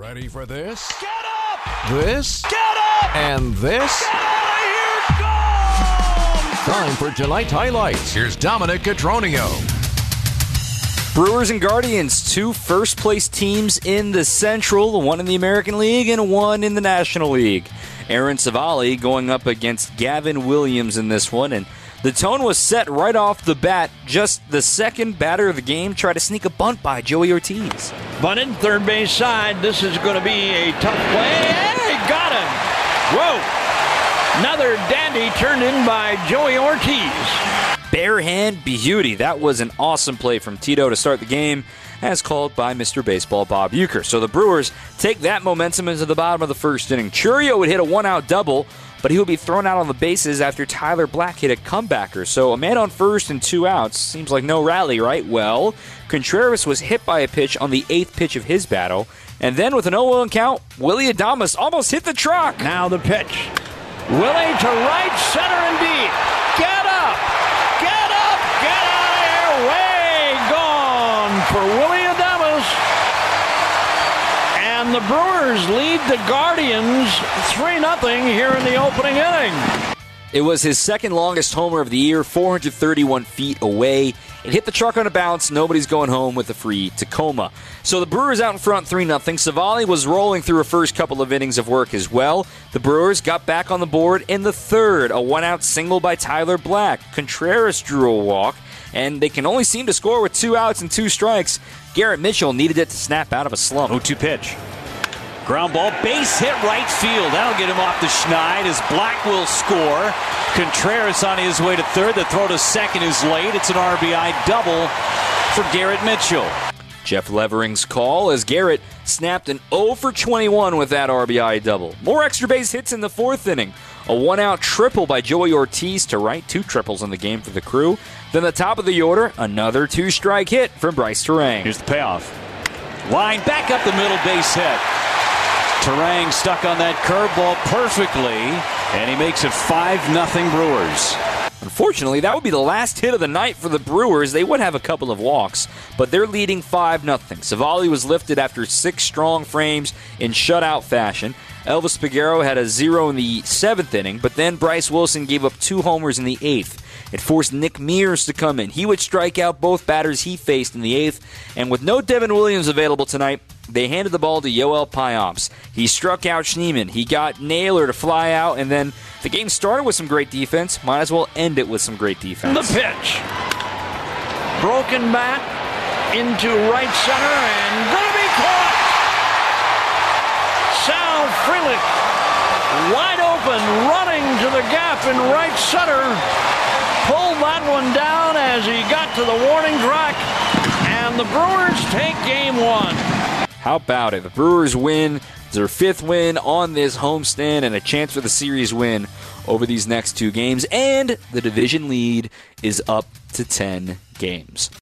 Ready for this? Get up! This? Get up! And this? Get out of here! Go! Time for tonight's highlights. Here's Dominic Cotroneo. Brewers and Guardians, two first-place teams in the Central, one in the American League and one in the National League. Aaron Civale going up against Gavin Williams in this one, and the tone was set right off the bat. Just the second batter of the game tried to sneak a bunt by Joey Ortiz. Bunted, third base side. This is going to be a tough play. Hey, got him! Whoa! Another dandy turned in by Joey Ortiz. Barehand beauty. That was an awesome play from Tito to start the game, as called by Mr. Baseball Bob Uecker. So the Brewers take that momentum into the bottom of the first inning. Churio would hit a one-out double, but he would be thrown out on the bases after Tyler Black hit a comebacker. So a man on first and 2 outs. Seems like no rally, right? Well, Contreras was hit by a pitch on the 8th pitch of his battle, and then with an 0-1 count, Willy Adames almost hit the truck. Now the pitch. Willie to right center and deep. Get up! Get up! Get out of here! Way gone for Willy Adames. And the Brewers lead the Guardians 3-0 here in the opening inning. It was his second longest homer of the year, 431 feet away. It hit the truck on a bounce. Nobody's going home with a free Tacoma. So the Brewers out in front 3-0. Civale was rolling through a first couple of innings of work as well. The Brewers got back on the board in the third. A one-out single by Tyler Black. Contreras drew a walk, and they can only seem to score with 2 outs and 2 strikes. Garrett Mitchell needed it to snap out of a slump. 0-2 pitch. Ground ball, base hit right field. That'll get him off the schneid as Black will score. Contreras on his way to third. The throw to second is late. It's an RBI double for Garrett Mitchell. Jeff Levering's call as Garrett snapped an 0 for 21 with that RBI double. More extra base hits in the 4th inning. A one-out triple by Joey Ortiz to right. 2 triples in the game for the Crew. Then the top of the order, another 2-strike hit from Bryce Terang. Here's the payoff. Line back up the middle, base hit. Terang stuck on that curveball perfectly, and he makes it 5-0 Brewers. Unfortunately, that would be the last hit of the night for the Brewers. They would have a couple of walks, but they're leading 5-0. Civale was lifted after 6 strong frames in shutout fashion. Elvis Peguero had a 0 in the 7th inning, but then Bryce Wilson gave up 2 homers in the 8th. It forced Nick Mears to come in. He would strike out both batters he faced in the 8th, and with no Devin Williams available tonight, they handed the ball to Yoel Payamps. He struck out Schneemann. He got Naylor to fly out, and then the game started with some great defense. Might as well end it with some great defense. The pitch. Broken bat into right center and going to be caught. Sal Frelick wide open, running to the gap in right center. Pulled that one down as he got to the warning track, and the Brewers take game 1. How about it? The Brewers win their 5th win on this homestand and a chance for the series win over these next 2 games, and the division lead is up to 10 games.